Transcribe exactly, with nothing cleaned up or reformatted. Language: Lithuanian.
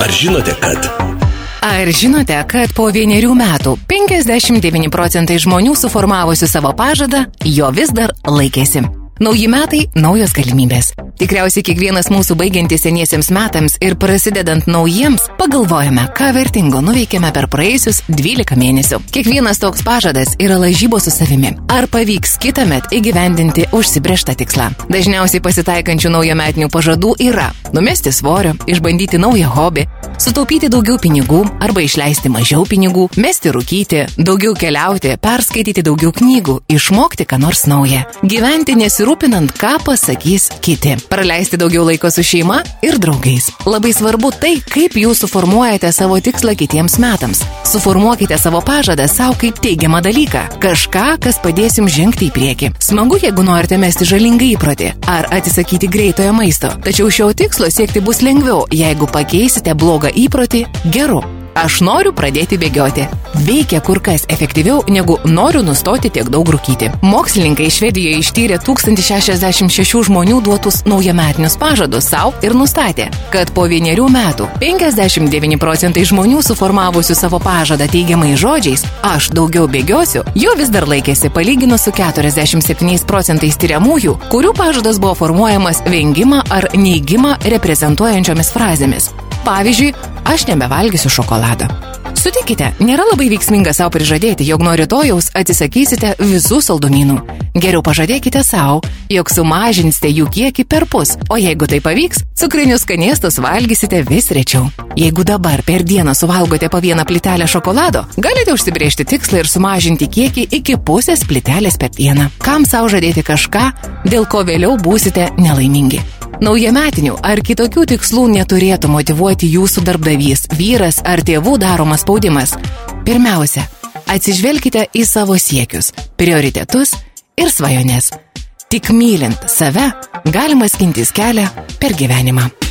Ar žinote, kad... Ar žinote, kad po vienerių metų penkiasdešimt devyni procentai žmonių suformavusių savo pažadą jo vis dar laikėsi? Nauji metai, naujos galimybės. Tikriausiai kiekvienas mūsų baigiantis seniesiems metams ir prasidedant naujiems, pagalvojame, ką vertingo nuveikėme per praėjusius dvylika mėnesių. Kiekvienas toks pažadas yra lažybos su savimi. Ar pavyks kitąmet įgyvendinti užsibrėžtą tikslą? Dažniausiai pasitaikančių naujametinių pažadų yra numesti svorio, išbandyti naują hobį, sutaupyti daugiau pinigų arba išleisti mažiau pinigų, mesti rūkyti, daugiau keliauti, perskaityti daugiau knygų, išmokti ką nors naują, gyventi nesirūpinant, ką pasakys kiti, praleisti daugiau laiko su šeima ir draugais. Labai svarbu tai, kaip jūs suformuojate savo tikslą kitiems metams. Suformuokite savo pažadą savo kaip teigiamą dalyką, kažką, kas padės jums žengti į priekį. Smagu, jeigu norite mesti žalingą įprotį ar atsisakyti greitojo maisto, tačiau šio tikslo siekti bus lengviau, jeigu pakeisite blogą įprotį geru. Aš noriu pradėti bėgioti. Veikia kur kas efektyviau, negu noriu nustoti tiek daug rūkyti. Mokslininkai Švedijoje ištyrė tūkstantį šešiasdešimt šešių žmonių duotus naujametinius pažadus savo ir nustatė, kad po vienerių metų penkiasdešimt devyni procentai žmonių suformavusių savo pažadą teigiamais žodžiais "aš daugiau bėgiosiu" jo vis dar laikėsi, palyginus su keturiasdešimt septyniais procentais tyriamųjų, kurių pažadas buvo formuojamas vengimą ar neigimą reprezentuojančiomis frazėmis. Pavyzdžiui, aš nebevalgysiu šokolado. Sutikite, nėra labai veiksminga savo prižadėti, jog nuo rytojaus atsisakysite visų saldumynų. Geriau pažadėkite savo, jog sumažinsite jų kiekį perpus, o jeigu tai pavyks, cukrinius skanėstus valgysite vis rečiau. Jeigu dabar per dieną suvalgote po vieną plytelę šokolado, galite užsibrėžti tikslą ir sumažinti kiekį iki pusės plytelės per dieną. Kam savo žadėti kažką, dėl ko vėliau būsite nelaimingi? Naujametinių ar kitokių tikslų neturėtų motyvuoti jūsų darbdavys, vyras ar tėvų daromas spaudimas. Pirmiausia, atsižvelkite į savo siekius, prioritetus ir svajones. Tik mylint save galima skintis kelią per gyvenimą.